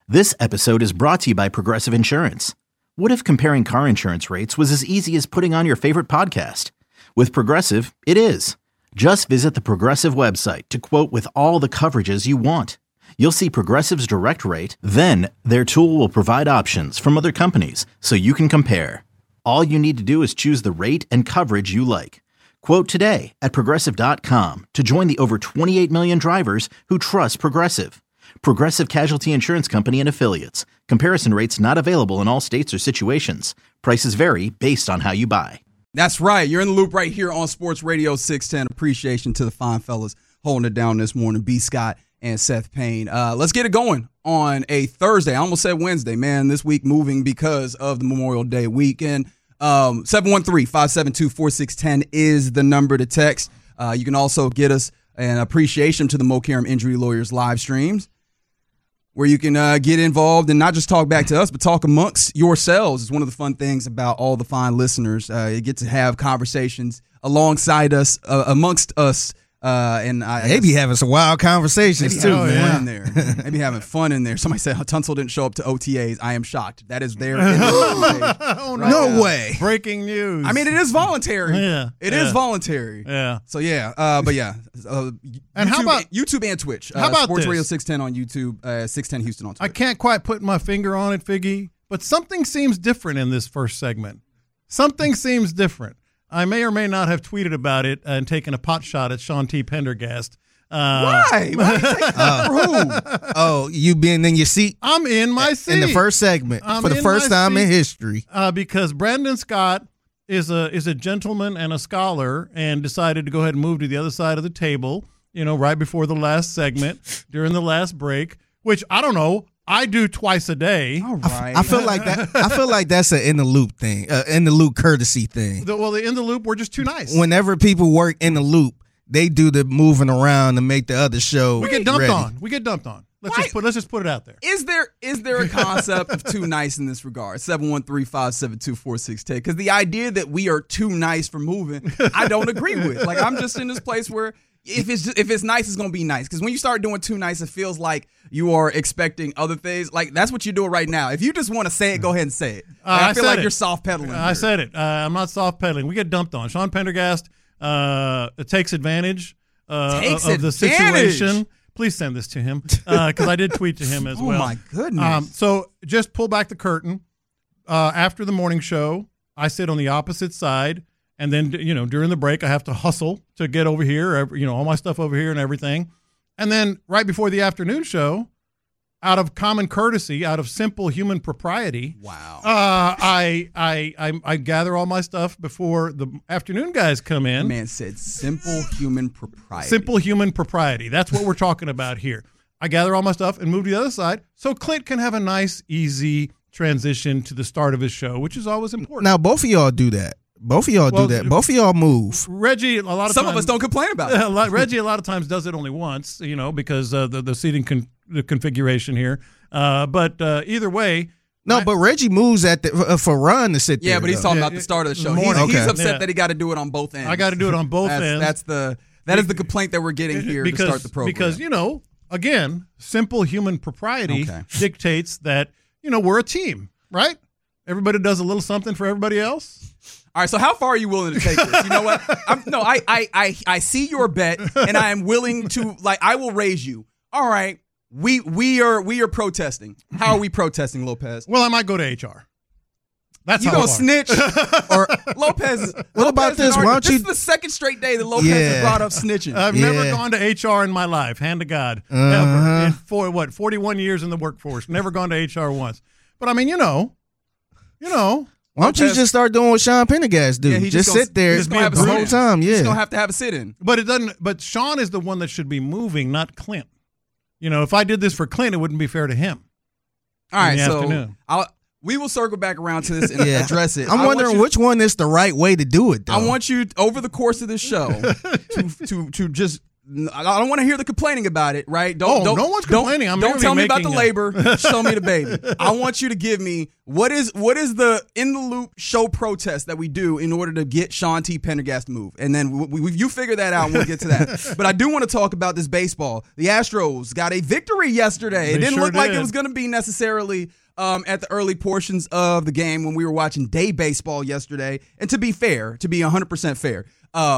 This episode is brought to you by Progressive Insurance. What if comparing car insurance rates was as easy as putting on your favorite podcast? With Progressive, it is. Just visit the Progressive website to quote with all the coverages you want. You'll see Progressive's direct rate, then their tool will provide options from other companies so you can compare. All you need to do is choose the rate and coverage you like. Quote today at Progressive.com to join the over 28 million drivers who trust Progressive. Progressive Casualty Insurance Company and Affiliates. Comparison rates not available in all states or situations. Prices vary based on how you buy. That's right. You're in the loop right here on Sports Radio 610. Appreciation to the fine fellas holding it down this morning, B. Scott and Seth Payne. Let's get it going on a Thursday. I almost said Wednesday, man. This week moving because of the Memorial Day weekend. 713-572-4610 is the number to text. You can also get us an appreciation to the Mo Karam Injury Lawyers live streams, where you can get involved and not just talk back to us, but talk amongst yourselves. It's one of the fun things about all the fine listeners. You get to have conversations alongside us, amongst us. They be having some wild conversations too, man. Maybe having fun in there. Somebody said Tunsil didn't show up to OTAs. I am shocked. That is there. Oh, no way. Breaking news. I mean, it is voluntary. It is voluntary. Yeah. So yeah, but yeah. And YouTube, how about YouTube and Twitch? How about Sports this? Radio 610 on YouTube, 610 Houston on Twitch. I can't quite put my finger on it, Figgy, but something seems different in this first segment. Something seems different. I may or may not have tweeted about it and taken a pot shot at Sean T. Pendergast. Why? Why are you taking that for who? Oh, you been in your seat? I'm in my seat. In the first segment for the first time in history. Because Brandon Scott is a gentleman and a scholar and decided to go ahead and move to the other side of the table, right before the last segment, during the last break, which I don't know. I do twice a day. All right. I feel like that. I feel like that's an in the loop thing, in the loop courtesy thing. The in the loop, we're just too nice. Whenever people work in the loop, they do the moving around to make the other show. We get dumped ready. on. Let's just put it out there. Is there a concept of too nice in this regard? 713-572-4610. Because the idea that we are too nice for moving, I don't agree with. Like, I'm just in this place where if it's nice, it's gonna be nice. Because when you start doing too nice, it feels like you are expecting other things. Like, that's what you're doing right now. If you just want to say it, go ahead and say it. I feel like you're soft pedaling. I said it. I'm not soft pedaling. We get dumped on. Sean Pendergast takes advantage of the situation. Please send this to him because I did tweet to him as well. Oh my goodness! So just pull back the curtain. After the morning show, I sit on the opposite side. And then, during the break, I have to hustle to get over here, all my stuff over here and everything. And then right before the afternoon show, out of common courtesy, out of simple human propriety, wow, I gather all my stuff before the afternoon guys come in. The man said simple human propriety. Simple human propriety. That's what we're talking about here. I gather all my stuff and move to the other side so Clint can have a nice, easy transition to the start of his show, which is always important. Now, both of y'all do that. Both of y'all do that. Both of y'all move. Reggie, a lot of some times, of us don't complain about it. Reggie, a lot of times does it only once, because the seating the configuration here. But either way, but Reggie moves at for Ron to sit there. Yeah, but he's talking about the start of the show. He's upset that he got to do it on both ends. I got to do it on both ends. That is the complaint that we're getting here to start the program. Because again, simple human propriety dictates that we're a team, right? Everybody does a little something for everybody else. All right, so how far are you willing to take this? You know what? I see your bet, and I am willing to, I will raise you. All right, we are protesting. How are we protesting, Lopez? Well, I might go to HR. That's you how gonna snitch or Lopez? What about this? Why don't this is the second straight day that Lopez has brought up snitching. I've never gone to HR in my life, hand to God, ever. In 41 years in the workforce, never gone to HR once. But I mean, Why don't you just start doing what Sean Pendergast do? Yeah, just sit there the whole time. Yeah, he's gonna have to have a sit-in. But it doesn't. But Sean is the one that should be moving, not Clint. If I did this for Clint, it wouldn't be fair to him. All right, so we will circle back around to this and address it. I'm wondering which one is the right way to do it, though. I want you over the course of this show to just I don't want to hear the complaining about it, right? No one's complaining. Don't tell me about the labor. Show me the baby. I want you to give me what is the in the loop show protest that we do in order to get Sean T. Pendergast to move, and then you figure that out and we'll get to that. But I do want to talk about this baseball. The Astros got a victory yesterday. It didn't look like it was going to be necessarily at the early portions of the game when we were watching day baseball yesterday. And to be 100% fair,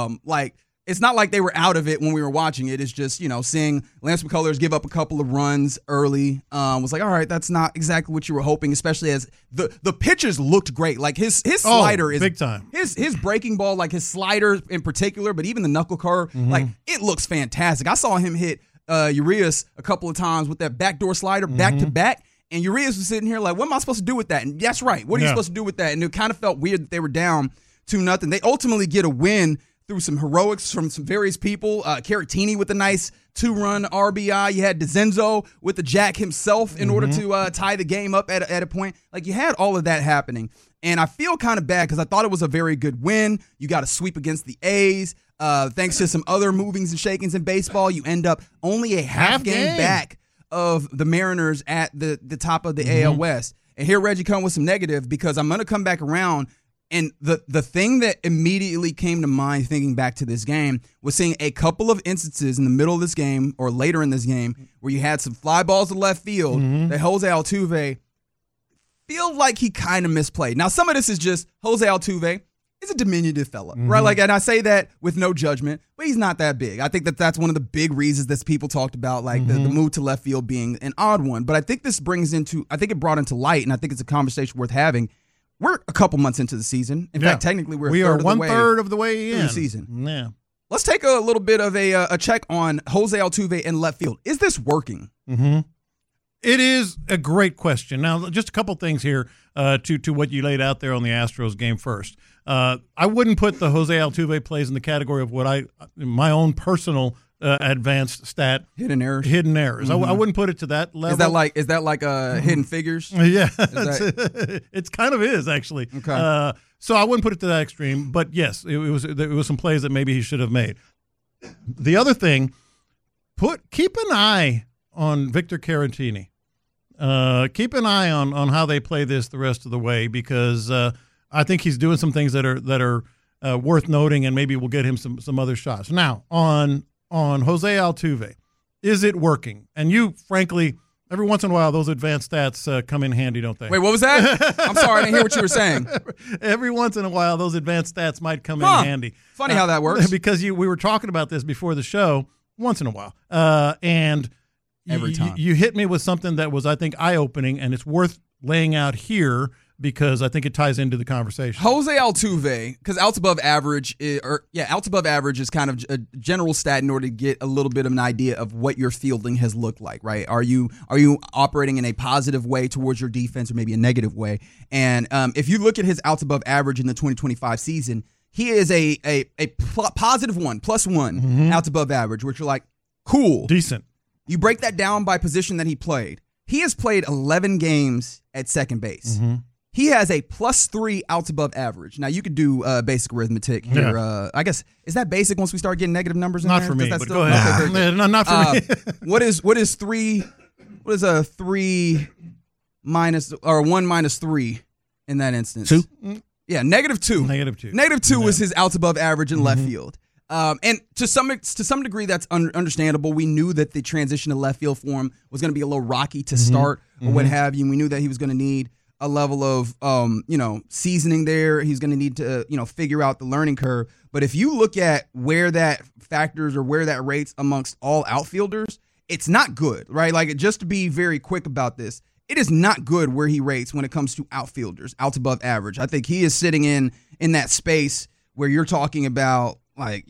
it's not like they were out of it when we were watching it. It's just, seeing Lance McCullers give up a couple of runs early was like, all right, that's not exactly what you were hoping, especially as the pitches looked great. Like his slider is big time. His breaking ball, like his slider in particular, but even the knuckle curve, like it looks fantastic. I saw him hit Urias a couple of times with that backdoor slider back to back. And Urias was sitting here like, what am I supposed to do with that? And that's right. What are you supposed to do with that? And it kind of felt weird that they were down 2-0. They ultimately get a win through some heroics from some various people. Caratini with a nice 2-run RBI. You had DeZenzo with the jack himself in order to tie the game up at a point. Like, you had all of that happening. And I feel kind of bad because I thought it was a very good win. You got a sweep against the A's. Thanks to some other movings and shakings in baseball, you end up only a half game back of the Mariners at the top of the AL West. And here Reggie come with some negative, because I'm going to come back around. And the thing that immediately came to mind thinking back to this game was seeing a couple of instances in the middle of this game or later in this game where you had some fly balls to left field that Jose Altuve feel like he kind of misplayed. Now, some of this is just Jose Altuve is a diminutive fella, right? Like, and I say that with no judgment, but he's not that big. I think that's one of the big reasons that people talked about, like the move to left field being an odd one. But I think this it brought into light, and I think it's a conversation worth having. We're a couple months into the season. In fact, technically, we are one-third of the way in the season. Yeah. Let's take a little bit of a check on Jose Altuve in left field. Is this working? It is a great question. Now, just a couple things here to what you laid out there on the Astros game first. I wouldn't put the Jose Altuve plays in the category of what my own personal advanced stat hidden errors. I wouldn't put it to that level. Is that like hidden figures? Yeah, it's kind of is actually. Okay. So I wouldn't put it to that extreme, but yes, there was some plays that maybe he should have made. The other thing, keep an eye on Victor Caratini. Keep an eye on how they play this the rest of the way, because I think he's doing some things that are worth noting, and maybe we'll get him some other shots. Now, on Jose Altuve, is it working? And you, frankly, every once in a while, those advanced stats come in handy, don't they? Wait, what was that? I'm sorry, I didn't hear what you were saying. Every once in a while, those advanced stats might come in handy. Funny how that works. Because we were talking about this before the show, once in a while. And every time. You hit me with something that was, I think, eye-opening, and it's worth laying out here because I think it ties into the conversation. Jose Altuve, because outs above average is kind of a general stat in order to get a little bit of an idea of what your fielding has looked like, right? Are you operating in a positive way towards your defense, or maybe a negative way? And if you look at his outs above average in the 2025 season, he is a positive one, +1 outs above average, which you're like, cool. Decent. You break that down by position that he played. He has played 11 games at second base. He has a +3 outs above average. Now, you could do basic arithmetic here. Yeah. I guess, is that basic once we start getting negative numbers in not there? For me, but still, go ahead. Okay, no, not for me. What is 3? What is a 3 minus, or 1 minus 3 in that instance? 2? Yeah, -2. -2 was his outs above average in left field. And to some degree, that's understandable. We knew that the transition to left field for him was going to be a little rocky to start, or what have you. And we knew that he was going to need a level of, seasoning there. He's going to need to, figure out the learning curve. But if you look at where that factors or where that rates amongst all outfielders, it's not good, right? Like, just to be very quick about this, it is not good where he rates when it comes to outfielders, outs above average. I think he is sitting in that space where you're talking about, like,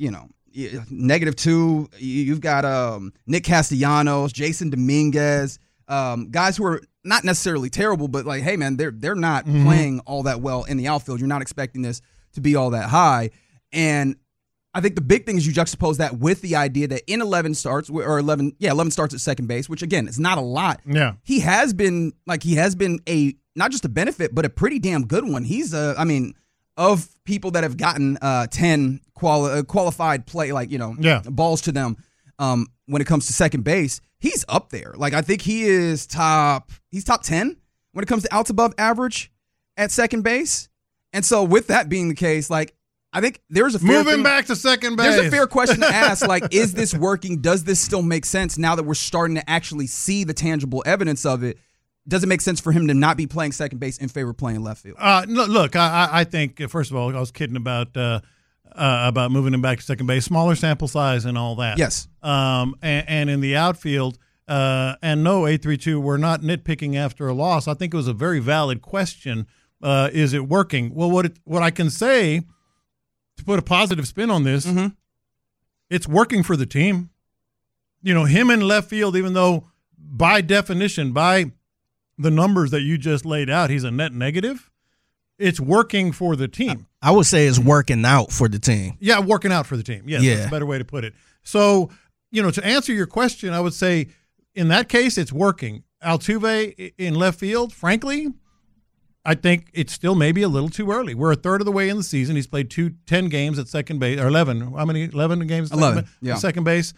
-2. You've got Nick Castellanos, Jason Dominguez, guys who are not necessarily terrible, but like, hey man, they're not playing all that well in the outfield. You're not expecting this to be all that high. And I think the big thing is you juxtapose that with the idea that in 11 starts at second base, which again is not a lot. Yeah, he has been a not just a benefit, but a pretty damn good one. He's of people that have gotten 10 qualified play, balls to them. when it comes to second base, he's up there. Like, I think he's top 10 when it comes to outs above average at second base. And so with that being the case, like, I think there's a fair moving back to second base. There's a fair question to ask, like, is this working? Does this still make sense now that we're starting to actually see the tangible evidence of it? Does it make sense for him to not be playing second base in favor of playing left field? Look, I think, first of all, I was kidding about moving him back to second base, smaller sample size and all that. Yes. And in the outfield, and no, 832, we're not nitpicking after a loss. I think it was a very valid question. Is it working? Well, what I can say, to put a positive spin on this, it's working for the team. You know, him in left field, even though by definition, by the numbers that you just laid out, he's a net negative, it's working for the team. I would say it's working out for the team. Yeah, working out for the team. Yes, that's a better way to put it. So, you know, to answer your question, I would say in that case, it's working. Altuve in left field, frankly, I think it's still maybe a little too early. We're a third of the way in the season. He's played 10 games at second base, or 11. How many? 11 games? 11, at second base.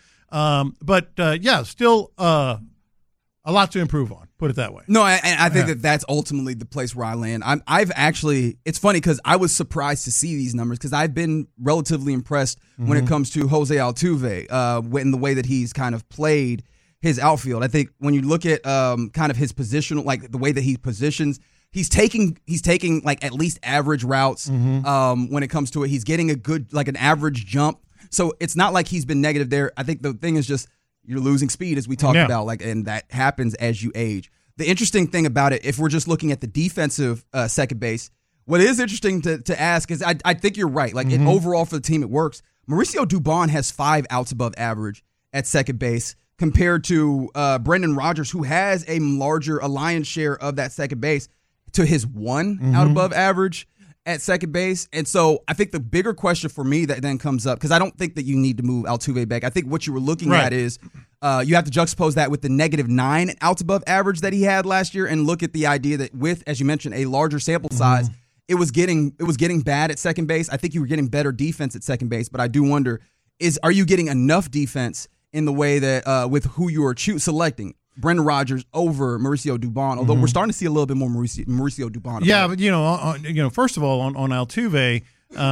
Still a lot to improve on. Put it that way. No, I think that's ultimately the place where I land. I've actually, it's funny because I was surprised to see these numbers because I've been relatively impressed when it comes to Jose Altuve in the way that he's kind of played his outfield. I think when you look at kind of his position, like the way that he positions, he's taking like at least average routes when it comes to it. He's getting a good, like an average jump. So it's not like he's been negative there. I think the thing is just you're losing speed, as we talked about, like, and that happens as you age. The interesting thing about it, if we're just looking at the defensive second base, what is interesting to ask is I think you're right. Like overall for the team, it works. Mauricio Dubon has 5 outs above average at second base compared to Brendan Rodgers, who has a lion's share of that second base, to his 1 out above average at second base. And so I think the bigger question for me that then comes up, because I don't think that you need to move Altuve back. I think what you were looking at is you have to juxtapose that with the -9 outs above average that he had last year and look at the idea that with, as you mentioned, a larger sample size, it was getting bad at second base. I think you were getting better defense at second base, but I do wonder, are you getting enough defense in the way that with who you are selecting? Brendan Rodgers over Mauricio Dubon, although we're starting to see a little bit more Mauricio Dubon. Yeah, but first of all, on Altuve,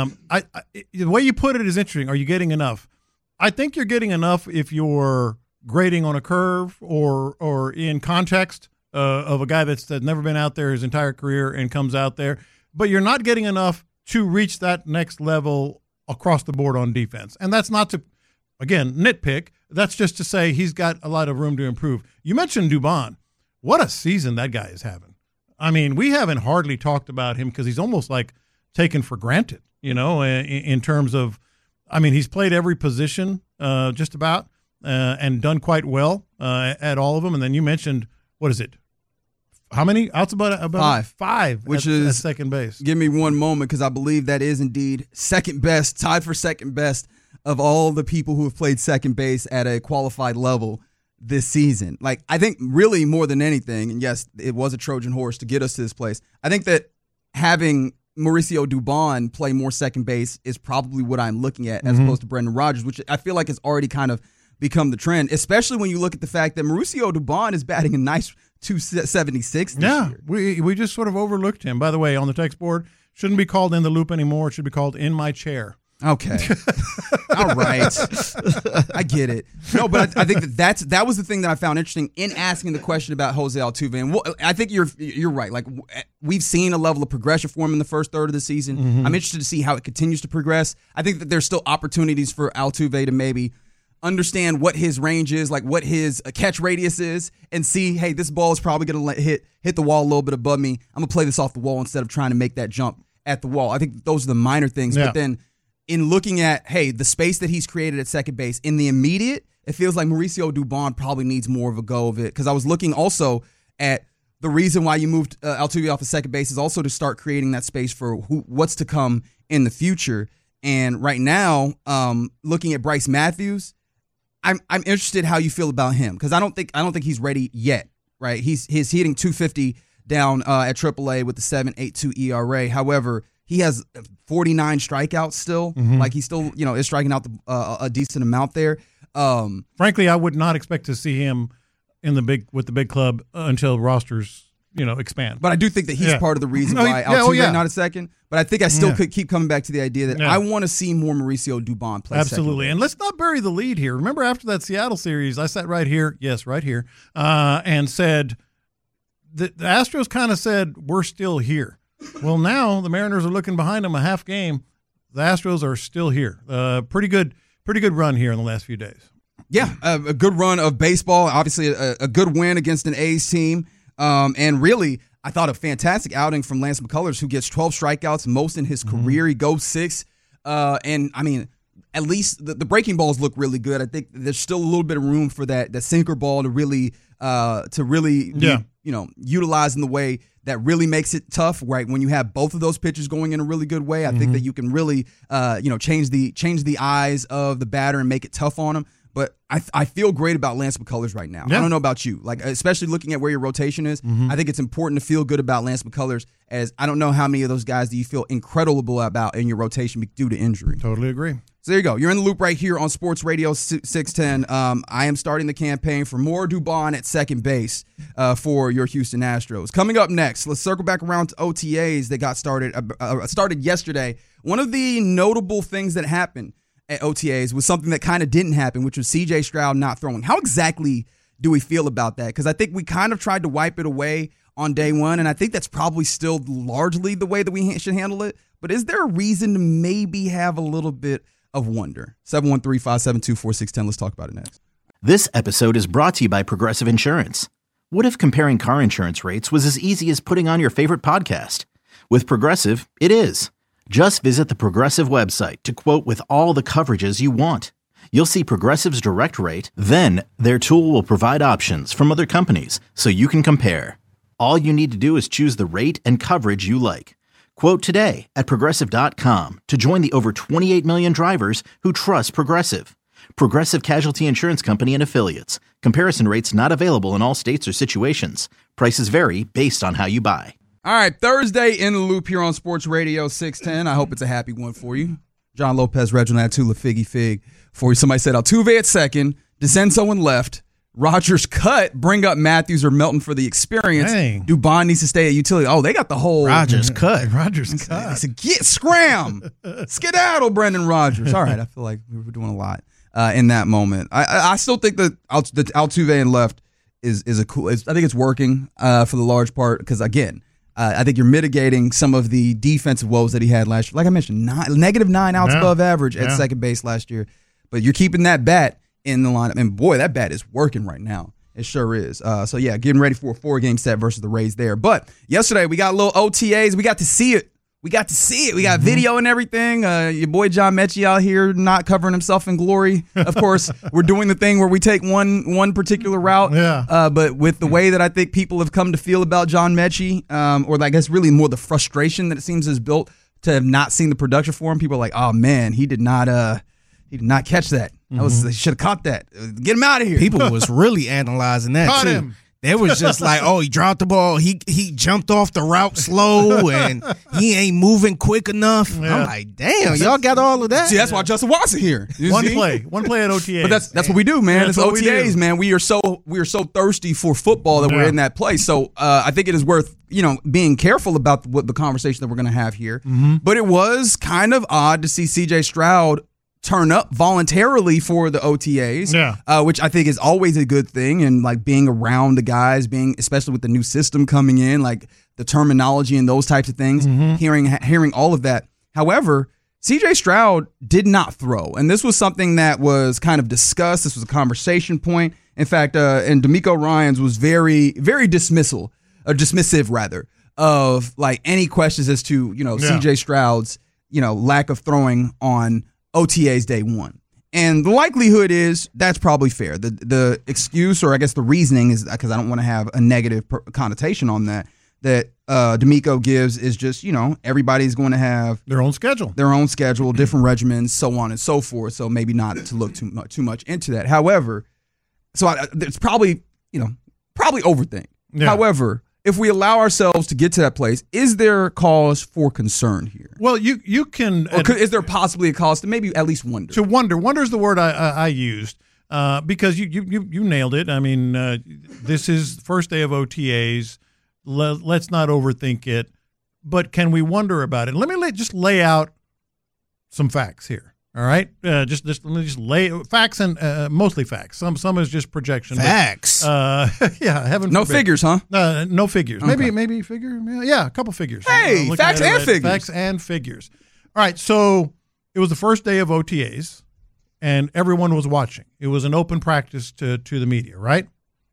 the way you put it is interesting. Are you getting enough? I think you're getting enough if you're grading on a curve or in context of a guy that's never been out there his entire career and comes out there. But you're not getting enough to reach that next level across the board on defense. And that's not to, again, nitpick. That's just to say he's got a lot of room to improve. You mentioned Dubon. What a season that guy is having. I mean, we haven't hardly talked about him because he's almost like taken for granted, in terms of, I mean, he's played every position just about and done quite well at all of them. And then you mentioned, what is it? How many outs about 5? 5, which at is second base. Give me one moment because I believe that is indeed second best, tied for second best of all the people who have played second base at a qualified level this season. Like, I think really more than anything, and yes, it was a Trojan horse to get us to this place, I think that having Mauricio Dubon play more second base is probably what I'm looking at as opposed to Brendan Rodgers, which I feel like has already kind of become the trend, especially when you look at the fact that Mauricio Dubon is batting a nice 276 this year. We just sort of overlooked him. By the way, on the text board, shouldn't be called In the Loop anymore. It should be called In My Chair. Okay. All right. I get it. No, but I think that was the thing that I found interesting in asking the question about Jose Altuve. And I think you're right. Like, we've seen a level of progression for him in the first third of the season. I'm interested to see how it continues to progress. I think that there's still opportunities for Altuve to maybe understand what his range is, like what his catch radius is, and see, hey, this ball is probably going to hit the wall a little bit above me. I'm going to play this off the wall instead of trying to make that jump at the wall. I think those are the minor things. Yeah. But then in looking at, hey, the space that he's created at second base, in the immediate, it feels like Mauricio Dubon probably needs more of a go of it. Because I was looking also at the reason why you moved Altuve off of second base is also to start creating that space for what's to come in the future. And right now, looking at Bryce Matthews, I'm interested how you feel about him because I don't think he's ready yet. Right, he's hitting 250 down at AAA with the 7.82 ERA. However, he has 49 strikeouts still. Like, he still is striking out a decent amount there. Frankly, I would not expect to see him with the big club until rosters expand. But I do think that he's part of the reason why Altuve not a second. But I think I still could keep coming back to the idea that I want to see more Mauricio Dubon play. Absolutely. And let's not bury the lead here. Remember after that Seattle series, I sat right here, and said the Astros kind of said, we're still here. Well, now the Mariners are looking behind them a half game. The Astros are still here. Pretty good run here in the last few days. Yeah, a good run of baseball. Obviously, a good win against an A's team. And really, I thought a fantastic outing from Lance McCullers, who gets 12 strikeouts, most in his career. He goes 6. And, I mean, at least the breaking balls look really good. I think there's still a little bit of room for that sinker ball to really be, utilized in the way that really makes it tough, right? When you have both of those pitches going in a really good way, I think that you can really, change the eyes of the batter and make it tough on him. But I feel great about Lance McCullers right now. Yeah. I don't know about you, especially looking at where your rotation is. I think it's important to feel good about Lance McCullers, as I don't know how many of those guys do you feel incredible about in your rotation due to injury. Totally agree. So there you go. You're in the loop right here on Sports Radio 610. I am starting the campaign for more Dubon at second base for your Houston Astros. Coming up next, let's circle back around to OTAs that got started yesterday. One of the notable things that happened at OTAs was something that kind of didn't happen, which was CJ Stroud not throwing. How exactly do we feel about that? Because I think we kind of tried to wipe it away on day one, and I think that's probably still largely the way that we should handle it. But is there a reason to maybe have a little bit of wonder? 713-572-4610. Let's talk about it next. This episode is brought to you by Progressive Insurance. What if comparing car insurance rates was as easy as putting on your favorite podcast? With Progressive, it is. Just visit the Progressive website to quote with all the coverages you want. You'll see Progressive's direct rate, then their tool will provide options from other companies so you can compare. All you need to do is choose the rate and coverage you like. Quote today at Progressive.com to join the over 28 million drivers who trust Progressive. Progressive Casualty Insurance Company and Affiliates. Comparison rates not available in all states or situations. Prices vary based on how you buy. All right, Thursday in the loop here on Sports Radio 610. I hope it's a happy one for you. John Lopez, Reginald Atula, Figgy Fig for you. Somebody said Altuve at second, DeCenso in left, Rogers cut, bring up Matthews or Melton for the experience. Dang. Dubon needs to stay at utility. Oh, they got the whole Rogers cut. They said, get scram, skedaddle, Brendan Rodgers. All right, I feel like we were doing a lot in that moment. I still think that the Altuve in left is a cool. I think it's working for the large part because again. I think you're mitigating some of the defensive woes that he had last year. Like I mentioned, -9 outs above average at second base last year. But you're keeping that bat in the lineup. And, boy, that bat is working right now. It sure is. So, yeah, getting ready for a 4-game set versus the Rays there. But yesterday we got a little OTAs. We got to see it. We got video and everything. Your boy John Mechie out here not covering himself in glory. Of course, we're doing the thing where we take one particular route. Yeah. But with the way that I think people have come to feel about John Mechie, or I guess really more the frustration that it seems has built to have not seen the production for him. People are like, oh man, he did not catch that. He should have caught that. Get him out of here. People was really analyzing that Caught too. him. They was just like, oh, he dropped the ball. He jumped off the route slow, and he ain't moving quick enough. Yeah. I'm like, damn, y'all got all of that? See, that's why Justin Watson here. You One see? play at OTA. But that's what we do, man. Yeah, It's that's what we OTAs, do. man. We are so thirsty for football that we're in that place. So I think it is worth being careful about what the conversation that we're going to have here. But it was kind of odd to see CJ Stroud turn up voluntarily for the OTAs, which I think is always a good thing. And like being around the guys, especially with the new system coming in, like the terminology and those types of things, hearing all of that. However, CJ Stroud did not throw. And this was something that was kind of discussed. This was a conversation point. In fact, and D'Amico Ryans was very, very dismissive of like any questions as to, CJ Stroud's, lack of throwing on OTA's day one. And the likelihood is that's probably fair. The excuse, or I guess the reasoning is, because I don't want to have a negative connotation on that D'Amico gives is just, everybody's going to have their own schedule, different regimens, so on and so forth. So maybe not to look too much into that. However, it's probably overthink. Yeah. However, if we allow ourselves to get to that place, is there cause for concern here? Well, you can. Or is there possibly a cause to maybe at least wonder? To wonder. Wonder is the word I used. because you nailed it. I mean, this is the first day of OTAs. Let's not overthink it. But can we wonder about it? Let me just lay out some facts here. All right, let me just lay facts and mostly facts. Some is just projection. Facts. But, heaven No forbid. figures, huh? No figures. Okay. Maybe figure. Yeah, a couple figures. Hey, I'm looking facts at it and right. figures. Facts and figures. All right, so it was the first day of OTAs, and everyone was watching. It was an open practice to the media, right?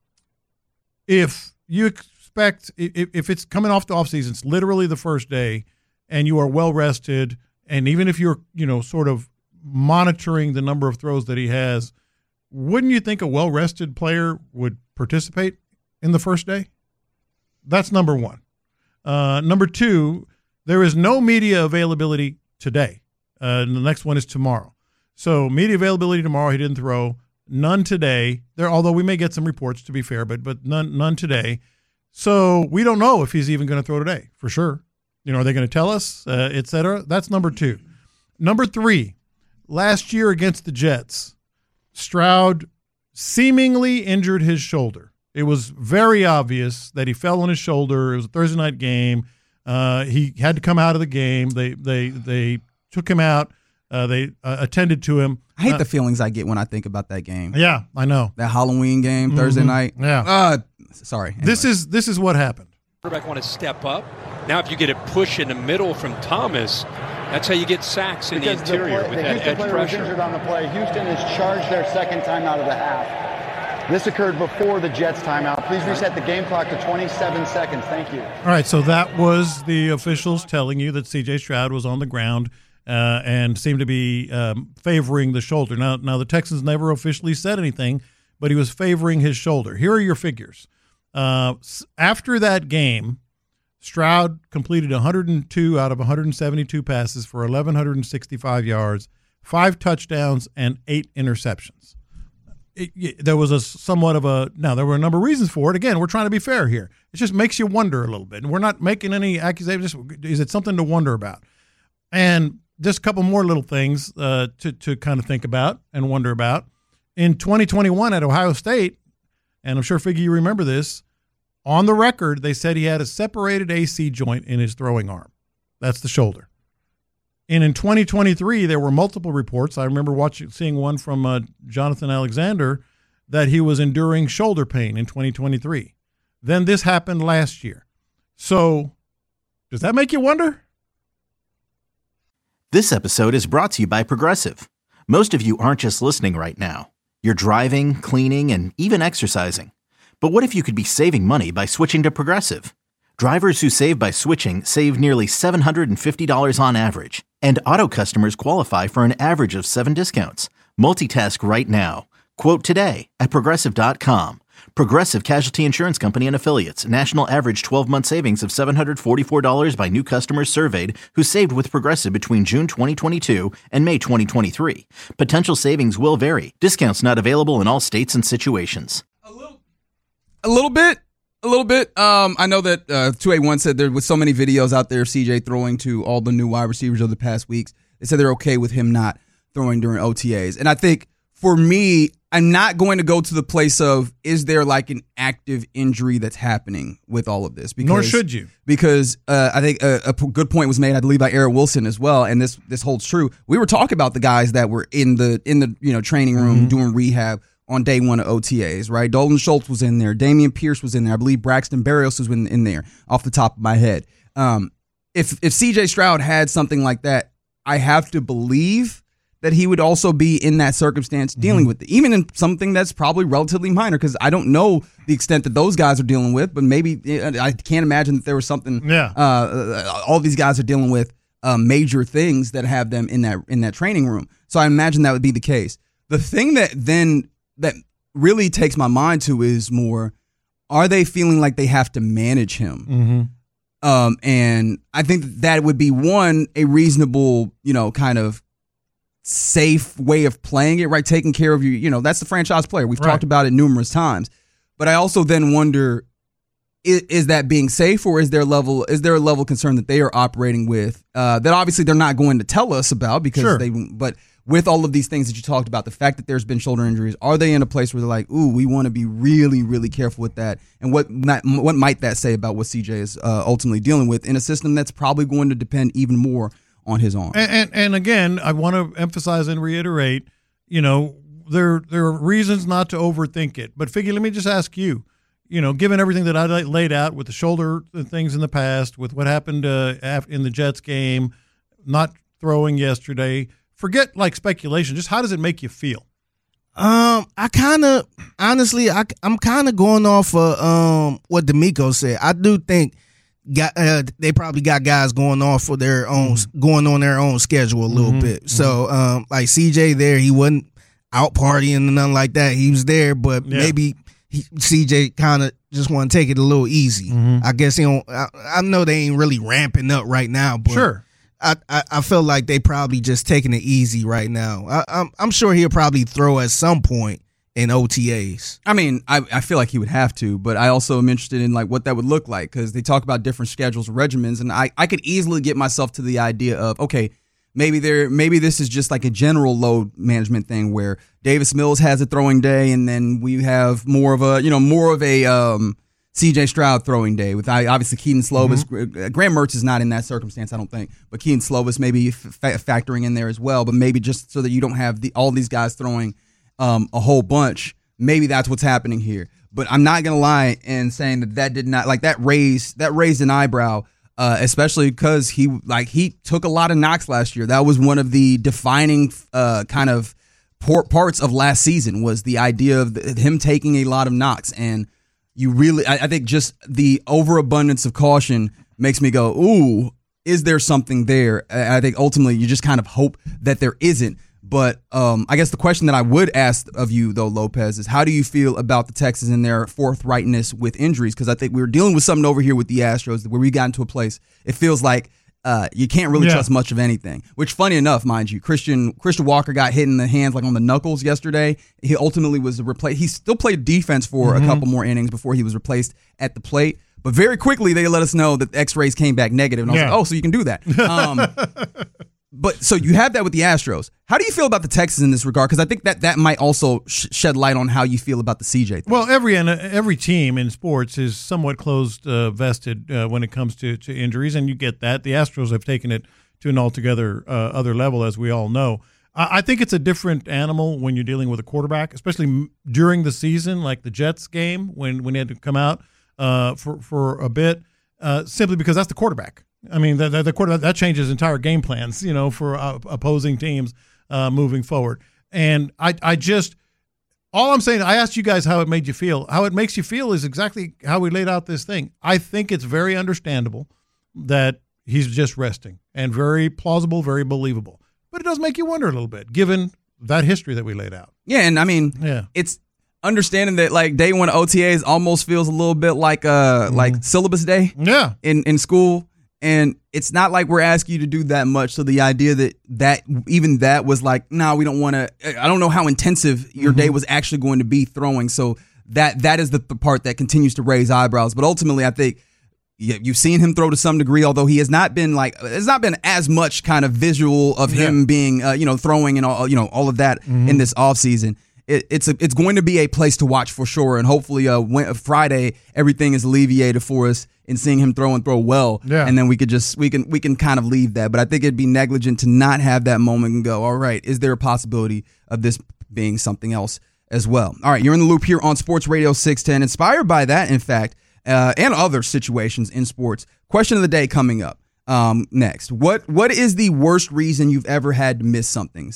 If you expect, if it's coming off the offseason, it's literally the first day, and you are well rested, and even if you're, sort of monitoring the number of throws that he has, wouldn't you think a well-rested player would participate in the first day? That's number one. Number two, there is no media availability today. The next one is tomorrow. So media availability tomorrow, he didn't throw. None today. Although we may get some reports, to be fair, but none today. So we don't know if he's even going to throw today, for sure. Are they going to tell us, et cetera? That's number two. Number three, last year against the Jets, Stroud seemingly injured his shoulder. It was very obvious that he fell on his shoulder. It was a Thursday night game. He had to come out of the game. They took him out. They attended to him. I hate the feelings I get when I think about that game. Yeah, I know. That Halloween game, Thursday night. Yeah. Sorry. Anyway. This is what happened. Quarterback want to step up. Now, if you get a push in the middle from Thomas, that's how you get sacks in the interior with that edge pressure. Was injured on the play. Houston has charged their second timeout of the half. This occurred before the Jets timeout. Please reset the game clock to 27 seconds. Thank you. All right, so that was the officials telling you that C.J. Stroud was on the ground and seemed to be favoring the shoulder. Now the Texans never officially said anything, but he was favoring his shoulder. Here are your figures. After that game, Stroud completed 102 out of 172 passes for 1,165 yards, 5 touchdowns, and 8 interceptions. There was there were a number of reasons for it. Again, we're trying to be fair here. It just makes you wonder a little bit. And we're not making any accusations. Is it something to wonder about? And just a couple more little things to kind of think about and wonder about. In 2021 at Ohio State, and I'm sure, Figgy, you remember this, on the record, they said he had a separated AC joint in his throwing arm. That's the shoulder. And in 2023, there were multiple reports. I remember seeing one from Jonathan Alexander that he was enduring shoulder pain in 2023. Then this happened last year. So does that make you wonder? This episode is brought to you by Progressive. Most of you aren't just listening right now. You're driving, cleaning, and even exercising. But what if you could be saving money by switching to Progressive? Drivers who save by switching save nearly $750 on average, and auto customers qualify for an average of 7 discounts. Multitask right now. Quote today at Progressive.com. Progressive Casualty Insurance Company and Affiliates. National average 12-month savings of $744 by new customers surveyed who saved with Progressive between June 2022 and May 2023. Potential savings will vary. Discounts not available in all states and situations. A little bit. I know that 281 said there was so many videos out there of CJ throwing to all the new wide receivers over the past weeks. They said they're okay with him not throwing during OTAs. And I think for me, I'm not going to go to the place of, is there like an active injury that's happening with all of this? Because, Nor should you. Because I think a good point was made, I believe, by Eric Wilson as well, and this holds true. We were talking about the guys that were in the training room doing rehab on day one of OTAs, right? Dalton Schultz was in there. Damian Pierce was in there. I believe Braxton Berrios was in there off the top of my head. If CJ Stroud had something like that, I have to believe that he would also be in that circumstance dealing with it, even in something that's probably relatively minor, because I don't know the extent that those guys are dealing with, but maybe I can't imagine that there was something all these guys are dealing with major things that have them in that training room. So I imagine that would be the case. The thing that really takes my mind to is more, are they feeling like they have to manage him? And I think that would be a reasonable, kind of safe way of playing it, right? Taking care of you, that's the franchise player. We've talked about it numerous times. But I also then wonder, is that being safe, or is there a level of concern that they are operating with that obviously they're not going to tell us about because but with all of these things that you talked about, the fact that there's been shoulder injuries, are they in a place where they're like, ooh, we want to be really, really careful with that? And what might that say about what CJ is ultimately dealing with in a system that's probably going to depend even more on his arm? And again, I want to emphasize and reiterate, there are reasons not to overthink it. But Figgy, let me just ask you, given everything that I laid out with the shoulder things in the past, with what happened in the Jets game, not throwing yesterday, forget like speculation. Just how does it make you feel? I'm kind of going off of what D'Amico said. I do think they probably got guys going on their own schedule a little bit. So like CJ there, he wasn't out partying and nothing like that. He was there, but maybe CJ kind of just want to take it a little easy. I guess he don't. I know they ain't really ramping up right now, but sure. I feel like they probably just taking it easy right now. I'm sure he'll probably throw at some point in OTAs. I mean, I feel like he would have to, but I also am interested in like what that would look like because they talk about different schedules and regimens, and I could easily get myself to the idea of, okay, maybe this is just like a general load management thing where Davis Mills has a throwing day, and then we have more of a CJ Stroud throwing day with obviously Keaton Slovis. Graham Mertz is not in that circumstance, I don't think, but Keaton Slovis maybe factoring in there as well. But maybe just so that you don't have all these guys throwing a whole bunch. Maybe that's what's happening here. But I'm not gonna lie in saying that did not like that raised an eyebrow, especially because he took a lot of knocks last year. That was one of the defining kind of parts of last season was the idea of him taking a lot of knocks. And you really, I think just the overabundance of caution makes me go, ooh, is there something there? I think ultimately you just kind of hope that there isn't. But I guess the question that I would ask of you, though, Lopez, is how do you feel about the Texans and their forthrightness with injuries? Because I think we were dealing with something over here with the Astros where we got into a place, it feels like you can't really trust much of anything. Which, funny enough, mind you, Christian Walker got hit in the hands like on the knuckles yesterday. He ultimately was replaced. He still played defense for a couple more innings before he was replaced at the plate. But very quickly they let us know that the X-rays came back negative. And I was like, oh, so you can do that. But so you have that with the Astros. How do you feel about the Texans in this regard? Because I think that might also shed light on how you feel about the CJ thing. Well, every team in sports is somewhat closed vested when it comes to injuries, and you get that. The Astros have taken it to an altogether other level, as we all know. I think it's a different animal when you're dealing with a quarterback, especially during the season, like the Jets game when they had to come out for a bit, simply because that's the quarterback. I mean, the quarterback that changes entire game plans, for opposing teams moving forward. And I just all I'm saying, I asked you guys how it made you feel. How it makes you feel is exactly how we laid out this thing. I think it's very understandable that he's just resting, and very plausible, very believable. But it does make you wonder a little bit, given that history that we laid out. Yeah, and I mean, it's understanding that like day one OTAs almost feels a little bit like like syllabus day. Yeah, in school. And it's not like we're asking you to do that much. So the idea that even that was like, no, we don't want to. I don't know how intensive your day was actually going to be throwing. So that is the part that continues to raise eyebrows. But ultimately, I think you've seen him throw to some degree, although he has not been it's not been as much kind of visual of him being throwing and all of that in this offseason. It's going to be a place to watch for sure, and hopefully Friday everything is alleviated for us in seeing him throw well, and then we can kind of leave that. But I think it'd be negligent to not have that moment and go, all right, is there a possibility of this being something else as well? All right, you're in the loop here on Sports Radio 610, inspired by that, in fact, and other situations in sports. Question of the day coming up next. What is the worst reason you've ever had to miss something?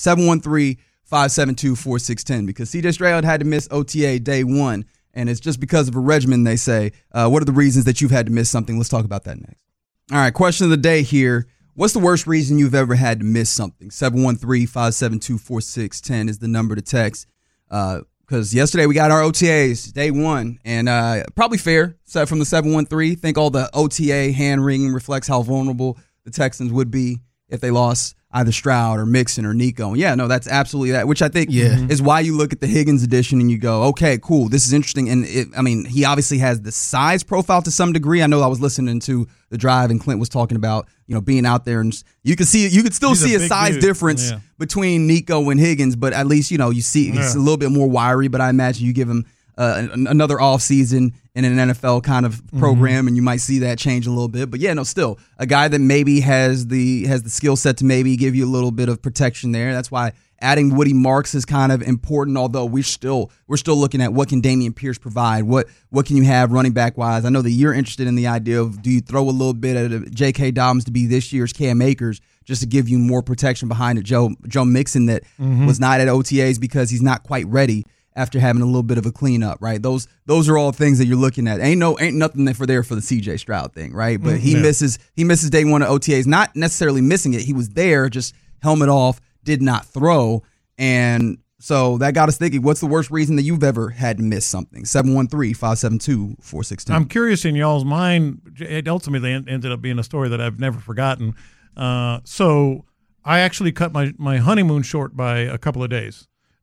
713-572-4610, because CJ Stroud had to miss OTA day one, and it's just because of a regimen, they say. What are the reasons that you've had to miss something? Let's talk about that next. All right, question of the day here. What's the worst reason you've ever had to miss something? 713-572-4610 is the number to text. Because yesterday we got our OTAs, day one, and probably fair, from the 713. Think all the OTA hand-wringing reflects how vulnerable the Texans would be if they lost either Stroud or Mixon or Nico. Yeah, no, that's absolutely that, which I think Yeah. is why you look at the Higgins edition and you go, okay, cool, this is interesting. And he obviously has the size profile to some degree. I know I was listening to The Drive and Clint was talking about, being out there and you could still see a big size dude. difference Yeah. between Nico and Higgins, but at least, you see he's a little bit more wiry, but I imagine you give him another offseason in an NFL kind of program, and you might see that change a little bit. But yeah, no, still a guy that maybe has the skill set to maybe give you a little bit of protection there. That's why adding Woody Marks is kind of important. Although we're still looking at what can Dameon Pierce provide, what can you have running back wise. I know that you're interested in the idea of do you throw a little bit at J.K. Dobbins to be this year's Cam Akers just to give you more protection behind it. Joe Mixon that was not at OTAs because he's not quite ready after having a little bit of a cleanup, right? Those are all things that you're looking at. Ain't nothing for the CJ Stroud thing, right? But he misses day one of OTAs, not necessarily missing it. He was there, just helmet off, did not throw. And so that got us thinking, what's the worst reason that you've ever had to miss something? 713-572-4610. I'm curious in y'all's mind, it ultimately ended up being a story that I've never forgotten. So I actually cut my honeymoon short by a couple of days.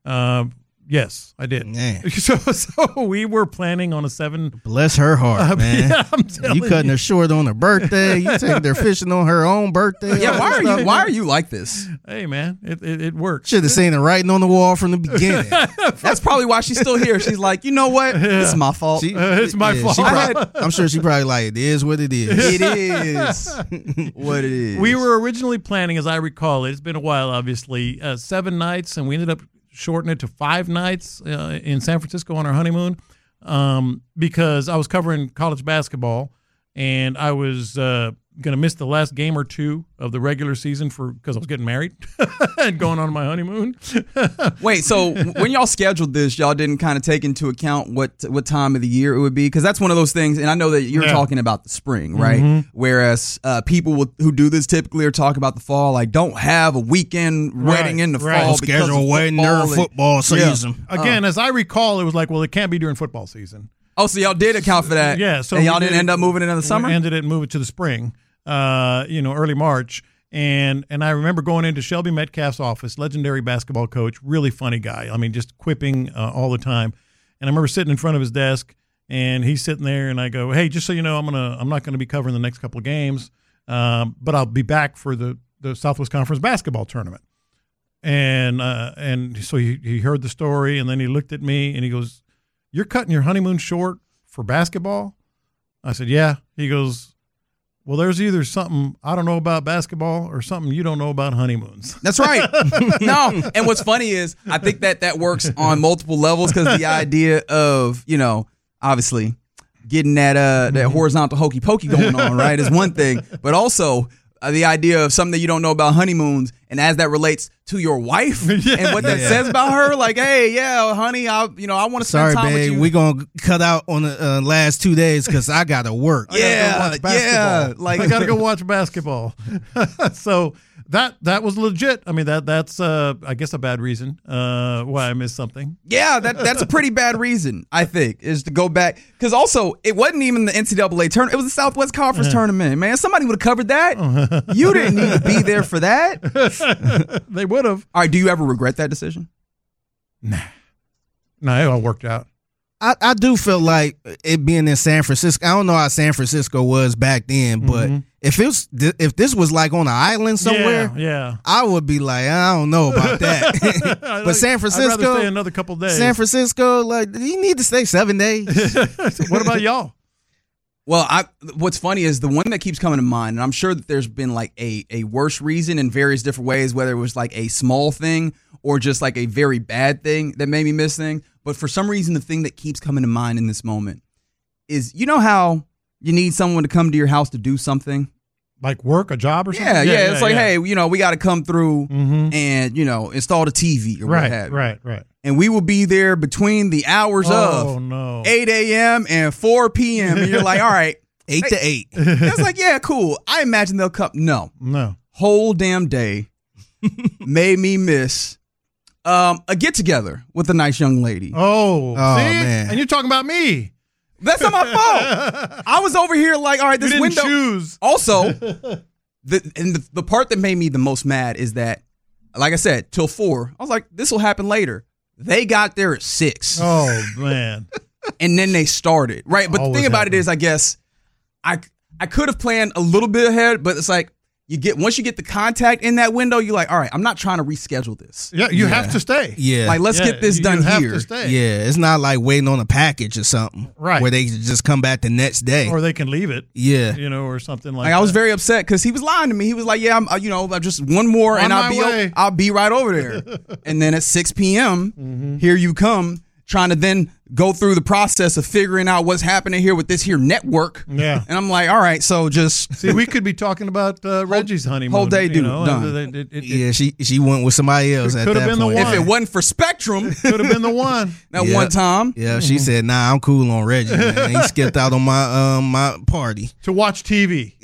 Yes, I did. Man. So we were planning on a 7. Bless her heart, man. Yeah, I'm telling You cutting her short on her birthday. You taking her fishing on her own birthday. Yeah, why are you like this? Hey, man, it works. Should have seen the writing on the wall from the beginning. That's probably why she's still here. She's like, you know what? This is my fault. It's my fault. I'm sure she probably like, it is what it is. It is what it is. We were originally planning, as I recall, it's been a while, obviously, 7 nights, and we ended up shortening it to 5 nights in San Francisco on our honeymoon because I was covering college basketball, and I was going to miss the last game or two of the regular season because I was getting married and going on my honeymoon. Wait, so when y'all scheduled this, y'all didn't kind of take into account what time of the year it would be? Because that's one of those things, and I know that you're talking about the spring, right? Whereas people who do this typically are talking about the fall, like don't have a weekend wedding in the fall because Schedule of wedding during football season. Again, as I recall, it was like, well, it can't be during football season. Oh, so y'all did account for that. Yeah. So and y'all didn't end up moving it in the summer? We ended it and moved it to the spring, early March. And I remember going into Shelby Metcalf's office, legendary basketball coach, really funny guy. I mean, just quipping all the time. And I remember sitting in front of his desk, and he's sitting there, and I go, "Hey, just so you know, I'm not gonna be covering the next couple of games, but I'll be back for the Southwest Conference basketball tournament." And so he heard the story, and then he looked at me, and he goes, "You're cutting your honeymoon short for basketball?" I said, "Yeah." He goes, "Well, there's either something I don't know about basketball or something you don't know about honeymoons." That's right. No, and what's funny is I think that works on multiple levels because the idea of, obviously getting that horizontal hokey pokey going on, right, is one thing, but also the idea of something that you don't know about honeymoons, and as that relates to your wife and what that says about her, like, hey, yeah, honey, I want to spend time with you. We're going to cut out on the last 2 days because I got to work. Like I got to go watch basketball. So that was legit. I mean, that's I guess a bad reason why I missed something. Yeah, that's a pretty bad reason, I think, is to go back. Because also, it wasn't even the NCAA tournament. It was the Southwest Conference tournament, man. Somebody would have covered that. You didn't need to be there for that. They would have. All right, do you ever regret that decision? Nah. No, it all worked out. I do feel like it being in San Francisco. I don't know how San Francisco was back then, but if this was like on an island somewhere, I would be like, I don't know about that. But San Francisco, I'd rather stay another couple of days. San Francisco, like you need to stay 7 days. What about y'all? Well, what's funny is the one that keeps coming to mind, and I'm sure that there's been like a worse reason in various different ways, whether it was like a small thing or just like a very bad thing that made me miss things. But for some reason, the thing that keeps coming to mind in this moment is, you know how you need someone to come to your house to do something? Like work, a job or something? Yeah. It's like, hey, we got to come through and, install the TV or what have you. Right. And we will be there between the hours of 8 a.m. and 4 p.m. And you're like, all right. 8 to 8. It's like, yeah, cool. I imagine they'll come. No. Whole damn day made me miss a get-together with a nice young lady. Oh, man. And you're talking about me. That's not my fault. I was over here like, all right, this you didn't window. choose. Also, the part that made me the most mad is that, like I said, till 4, I was like, this will happen later. They got there at 6. Oh, man. And then they started, right? But the thing about it is, I guess, I could have planned a little bit ahead, but it's like, once you get the contact in that window, you're like, all right, I'm not trying to reschedule this. Yeah, you have to stay. Yeah. Like, let's get this done you have here. to stay. Yeah, it's not like waiting on a package or something. Right. Where they just come back the next day. Or they can leave it. Yeah. Or something like Like, that. I was very upset because he was lying to me. He was like, yeah, I'm just one more and I'll be right over there. And then at 6 p.m., here you come, trying to then go through the process of figuring out what's happening here with this here network. Yeah. And I'm like, all right, so just See, we could be talking about Reggie's honeymoon. whole day, dude, done. Yeah, she went with somebody else at could have that been the point. one. if it wasn't for Spectrum Could have been the one. that Yeah. one time. Yeah, she said, "Nah, I'm cool on Reggie, man. He skipped out on my party To watch TV.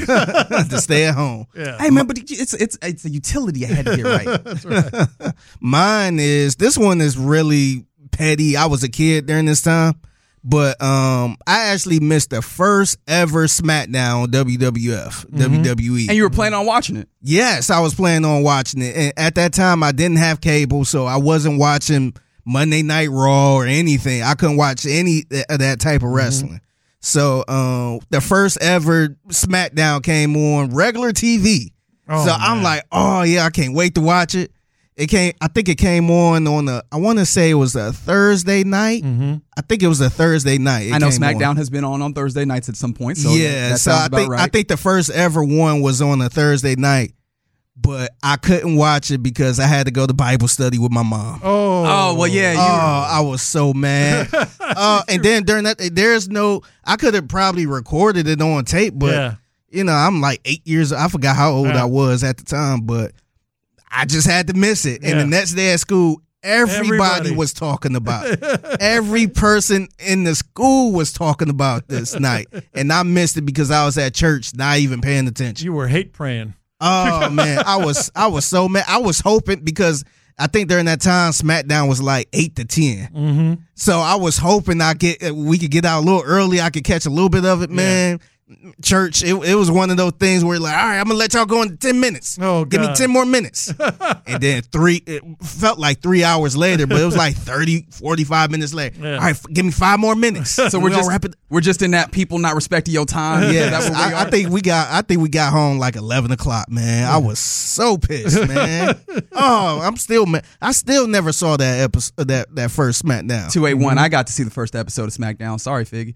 to stay at home." Yeah. Hey man, but it's a utility I had to get right. That's right. Mine is this one is really petty. I was a kid during this time, but I actually missed the first ever SmackDown on WWF, WWE. And you were planning on watching it. Yes, I was planning on watching it. And at that time, I didn't have cable, so I wasn't watching Monday Night Raw or anything. I couldn't watch any of that type of wrestling. So the first ever SmackDown came on regular TV. Oh, so I'm man. like, oh yeah, I can't wait to watch it. I think it came on I want to say it was a Thursday night. I think it was a Thursday night. I know SmackDown has been on Thursday nights at some point. So yeah, that so sounds I about think right. I think the first ever one was on a Thursday night, but I couldn't watch it because I had to go to Bible study with my mom. Oh well, yeah. I was so mad. And then during that, I could have probably recorded it on tape, but I'm like 8 years. I forgot how old I was at the time, but I just had to miss it. And the next day at school, everybody was talking about it. Every person in the school was talking about this night. And I missed it because I was at church, not even paying attention. You were hate praying. Oh man, I was so mad. I was hoping because I think during that time SmackDown was like 8 to 10. So I was hoping we could get out a little early. I could catch a little bit of it, man. Church, it was one of those things where like, all right, I'm gonna let y'all go in 10 minutes. Oh, give me God. 10 more minutes. And then it felt like 3 hours later, but it was like 30, 45 minutes later. Yeah. All right, give me 5 more minutes. So we're just in that people not respecting your time. Yes, Is that where we are? I think we got home like 11 o'clock, man. I was so pissed, man. I'm still mad. I still never saw that episode, that first SmackDown. 281. I got to see the first episode of SmackDown. Sorry, Figgy.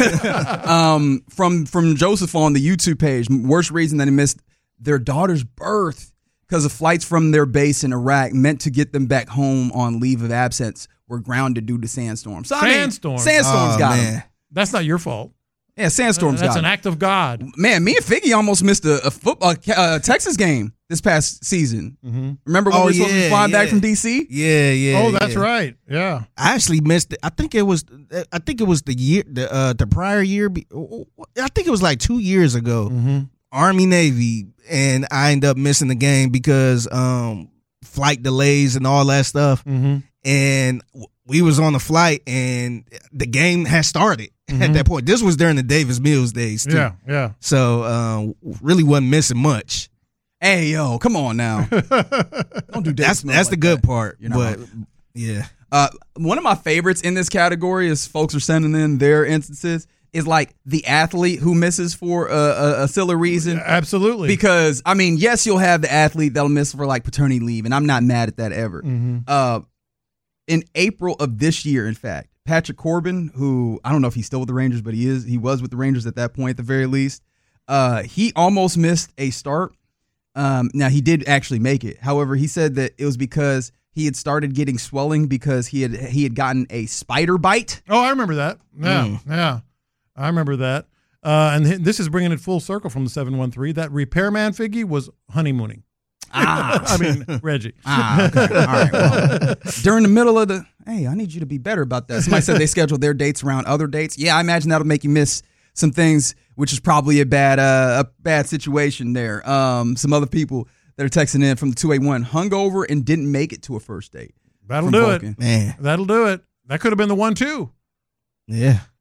From Joseph on the YouTube page, worst reason that he missed their daughter's birth because of flights from their base in Iraq meant to get them back home on leave of absence were grounded due to sandstorms. So, Sandstorms? Sandstorms got them. That's not your fault. Yeah, sandstorms That's got an them. act of God. Man, me and Figgy almost missed a football Texas game this past season. Remember when we were supposed to be flying back from DC? Yeah. Oh, that's right. Yeah. I actually missed it. I think it was the year, the prior year. I think it was like 2 years ago. Army Navy, and I ended up missing the game because flight delays and all that stuff. And we was on the flight, and the game had started at that point. This was during the Davis Mills days too. Yeah. So really wasn't missing much. Hey, yo, come on now. Don't do That's the good part. You're not But wrong. yeah. One of my favorites in this category is folks are sending in their instances is like the athlete who misses for a silly reason. Absolutely. Because, I mean, yes, you'll have the athlete that'll miss for like paternity leave, and I'm not mad at that ever. In April of this year, in fact, Patrick Corbin, who I don't know if he's still with the Rangers, but he was with the Rangers at that point at the very least. He almost missed a start. Now, he did actually make it. However, he said that it was because he had started getting swelling because he had gotten a spider bite. Oh, I remember that. Yeah. I remember that. And this is bringing it full circle from the 713. That repairman Figgy was honeymooning. I mean, Reggie. Okay. All right. Well, during the middle of I need you to be better about that. Somebody said they scheduled their dates around other dates. Yeah, I imagine that'll make you miss some things, which is probably a bad situation there. Some other people that are texting in from the 281 hungover and didn't make it to a first date. That'll from do Vulcan. it. Man. That'll do it. That could have been the one, too. Yeah.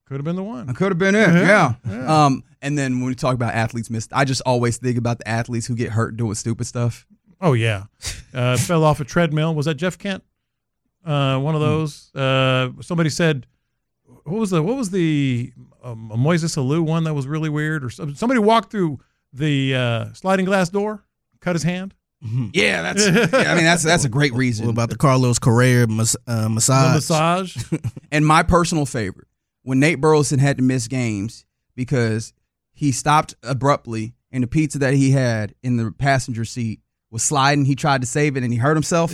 Could have been the one. I could have been it. Yeah. And then when we talk about athletes missed, I just always think about the athletes who get hurt doing stupid stuff. Oh yeah, fell off a treadmill. Was that Jeff Kent? One of those. Somebody said, what was the Moises Alou one that was really weird? Or somebody walked through the sliding glass door, cut his hand. Yeah, that's a great reason. What about the Carlos Correa massage? The massage. And my personal favorite, when Nate Burleson had to miss games because he stopped abruptly and the pizza that he had in the passenger seat was sliding. He tried to save it and he hurt himself.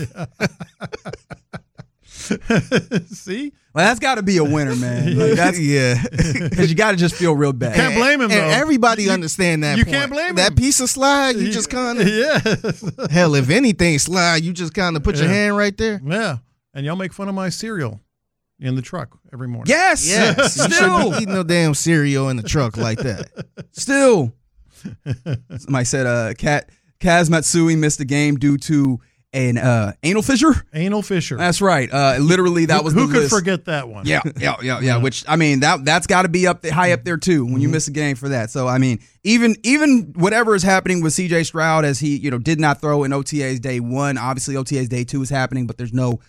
See? Well, that's got to be a winner, man. Like, that's, because you got to just feel real bad. Can't blame him, though. And everybody understand that. You point. can't blame him. That piece of slide, you just kind of. Yes. Hell, if anything slide, you just kind of put your hand right there. Yeah. And y'all make fun of my cereal in the truck every morning. Yes. You Still. shouldn't be eating no damn cereal in the truck like that. Still. Somebody said Kaz Matsui missed a game due to an anal fissure. Anal fissure. That's right. Literally, that was the Who could list. forget that one? Yeah. Which, I mean, that's got to be high up there too when you miss a game for that. So I mean, even whatever is happening with C.J. Stroud as he did not throw in OTA's day 1. Obviously, OTA's day 2 is happening, but there's no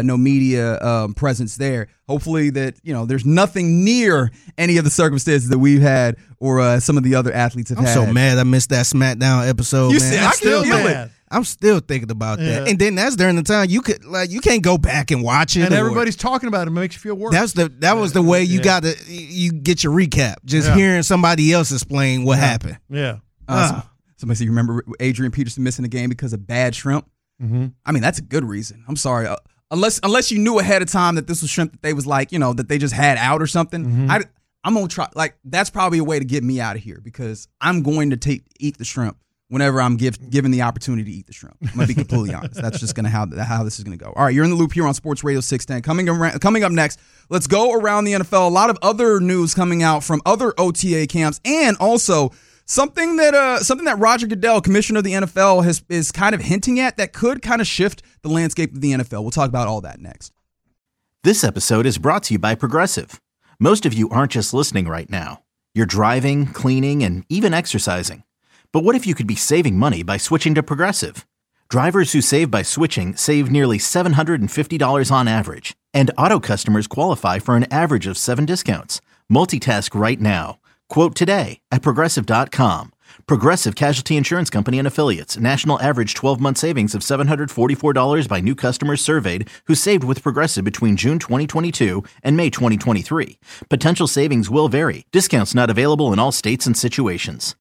media presence there. Hopefully that there's nothing near any of the circumstances that we've had or some of the other athletes have had. I'm so mad I missed that SmackDown episode. You man. said, I still feel it. I'm still thinking about that. And then that's during the time you can't go back and watch it. And everybody's talking about it. It makes you feel worse. That was the way you got to you get your recap. Just hearing somebody else explain what happened. Yeah. Somebody said, you remember Adrian Peterson missing the game because of bad shrimp? Mm-hmm. I mean, that's a good reason. I'm sorry. Unless you knew ahead of time that this was shrimp that they was like, that they just had out or something. Mm-hmm. I'm going to try. Like, that's probably a way to get me out of here because I'm going to eat the shrimp whenever I'm given the opportunity to eat the shrimp. I'm going to be completely honest. That's just going to how this is going to go. All right, you're in the loop here on Sports Radio 610. Coming up next, let's go around the NFL. A lot of other news coming out from other OTA camps and also something that Roger Goodell, commissioner of the NFL, is kind of hinting at that could kind of shift the landscape of the NFL. We'll talk about all that next. This episode is brought to you by Progressive. Most of you aren't just listening right now. You're driving, cleaning, and even exercising. But what if you could be saving money by switching to Progressive? Drivers who save by switching save nearly $750 on average. And auto customers qualify for an average of 7 discounts. Multitask right now. Quote today at Progressive.com. Progressive Casualty Insurance Company and Affiliates. National average 12-month savings of $744 by new customers surveyed who saved with Progressive between June 2022 and May 2023. Potential savings will vary. Discounts not available in all states and situations.